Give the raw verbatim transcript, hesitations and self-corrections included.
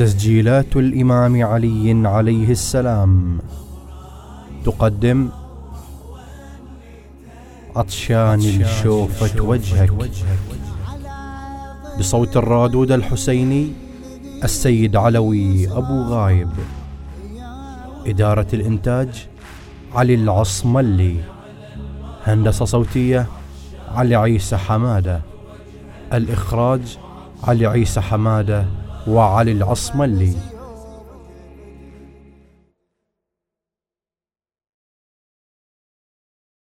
تسجيلات الإمام علي عليه السلام تقدم عطشان لشوفة وجهك، بصوت الرادود الحسيني السيد علوي أبو غايب. إدارة الإنتاج علي العصملي. هندسة صوتية علي عيسى حمادة. الإخراج علي عيسى حمادة وعلي العصملي.